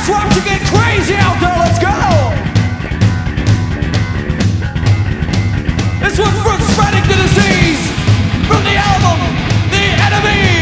swap to get crazy out there, let's go! This one's from Spreading the Disease, from the album, The Enemy!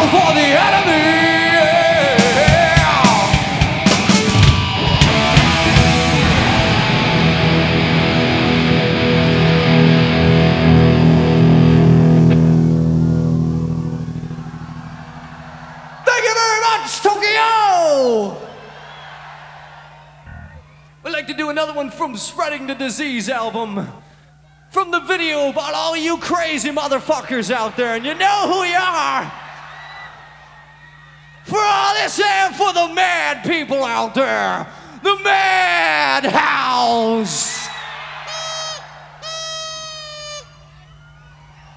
for the enemy. Thank you very much, Tokyo! We'd like to do another one from Spreading the Disease album. From the video about all you crazy motherfuckers out there, and you know who you are. For all this and for the mad people out there. The Madhouse.